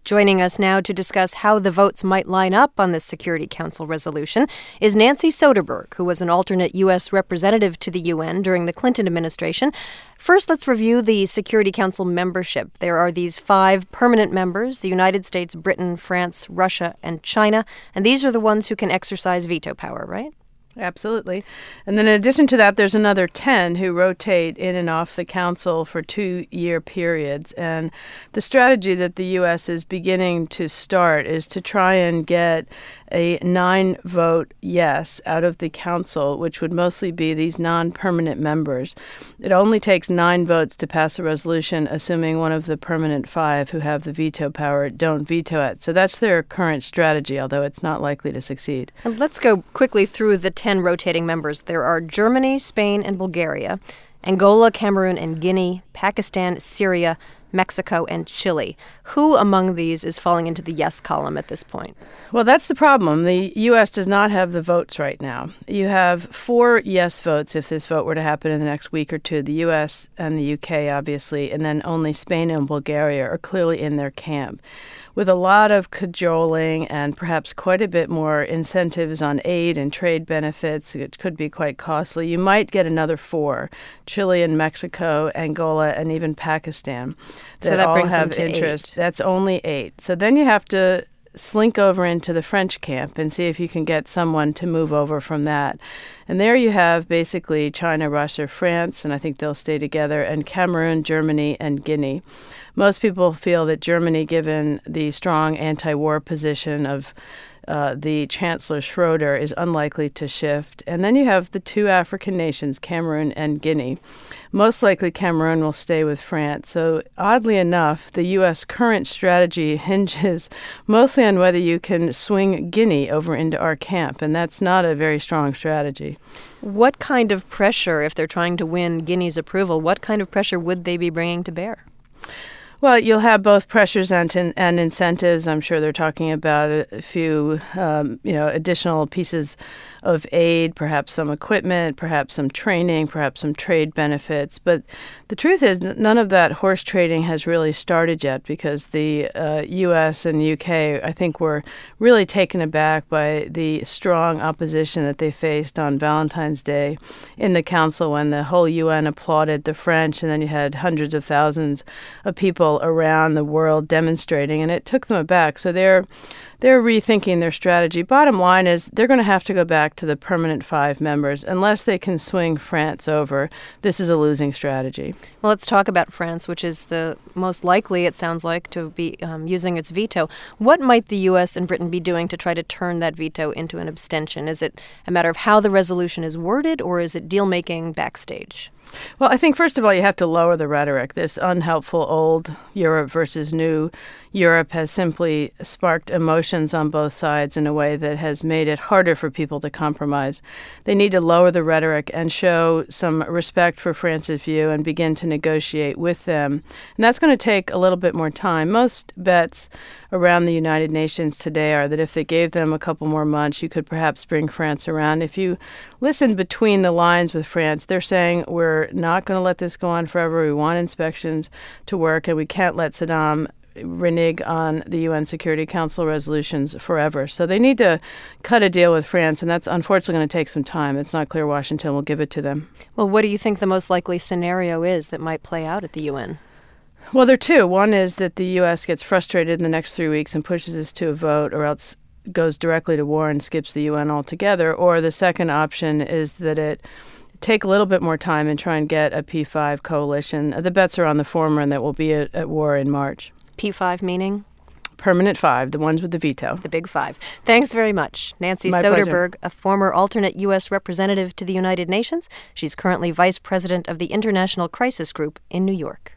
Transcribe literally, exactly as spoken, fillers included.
Joining us now to discuss how the votes might line up on this Security Council resolution is Nancy Soderberg, who was an alternate U S representative to the U N during the Clinton administration. First, let's review the Security Council membership. There are these five permanent members: the United States, Britain, France, Russia, and China. And these are the ones who can exercise veto power, right? Absolutely. And then in addition to that, there's another ten who rotate in and off the council for two-year periods. And the strategy that the U S is beginning to start is to try and get a nine-vote yes out of the council, which would mostly be these non-permanent members. It only takes nine votes to pass a resolution, assuming one of the permanent five who have the veto power don't veto it. So that's their current strategy, although it's not likely to succeed. And let's go quickly through the ten rotating members. There are Germany, Spain, and Bulgaria, Angola, Cameroon, and Guinea, Pakistan, Syria, Mexico, and Chile. Who among these is falling into the yes column at this point? Well, that's the problem. The U S does not have the votes right now. You have four yes votes if this vote were to happen in the next week or two. The U S and the U K, obviously, and then only Spain and Bulgaria are clearly in their camp. With a lot of cajoling and perhaps quite a bit more incentives on aid and trade benefits, it could be quite costly. You might get another four: Chile and Mexico, Angola, and even Pakistan. That, so that all brings have them to interest. Eight. That's only eight. So then you have to slink over into the French camp and see if you can get someone to move over from that. And there you have basically China, Russia, France, and I think they'll stay together, and Cameroon, Germany, and Guinea. Most people feel that Germany, given the strong anti-war position of uh, the Chancellor Schroeder, is unlikely to shift. And then you have the two African nations, Cameroon and Guinea. Most likely Cameroon will stay with France. So oddly enough, the U S current strategy hinges mostly on whether you can swing Guinea over into our camp, and that's not a very strong strategy. What kind of pressure, if they're trying to win Guinea's approval, what kind of pressure would they be bringing to bear? Well, you'll have both pressures and, and incentives. I'm sure they're talking about a, a few, um, you know, additional pieces of aid, perhaps some equipment, perhaps some training, perhaps some trade benefits. But the truth is, none of that horse trading has really started yet, because the uh, U S and U K, I think, were really taken aback by the strong opposition that they faced on Valentine's Day in the council, when the whole U N applauded the French, and then you had hundreds of thousands of people around the world demonstrating, and it took them aback. So they're they're rethinking their strategy. Bottom line is they're going to have to go back to the permanent five members. Unless they can swing France over, this is a losing strategy. Well, let's talk about France, which is the most likely, it sounds like, to be um, using its veto. What might the U S and Britain be doing to try to turn that veto into an abstention? Is it a matter of how the resolution is worded, or is it deal-making backstage? Well, I think, first of all, you have to lower the rhetoric. This unhelpful old Europe versus new Europe has simply sparked emotions on both sides in a way that has made it harder for people to compromise. They need to lower the rhetoric and show some respect for France's view and begin to negotiate with them. And that's going to take a little bit more time. Most bets around the United Nations today are that if they gave them a couple more months, you could perhaps bring France around. If you listen between the lines with France, they're saying, we're not going to let this go on forever. We want inspections to work, and we can't let Saddam renege on the U N Security Council resolutions forever. So they need to cut a deal with France, and that's unfortunately going to take some time. It's not clear Washington will give it to them. Well, what do you think the most likely scenario is that might play out at the U N? Well, there are two. One is that the U S gets frustrated in the next three weeks and pushes this to a vote, or else goes directly to war and skips the U N altogether. Or the second option is that it take a little bit more time and try and get a P five coalition. The bets are on the former, and that we'll be at, at war in March. P five meaning? Permanent five, the ones with the veto. The big five. Thanks very much. Nancy My Soderberg, pleasure. a former alternate U S representative to the United Nations. She's currently vice president of the International Crisis Group in New York.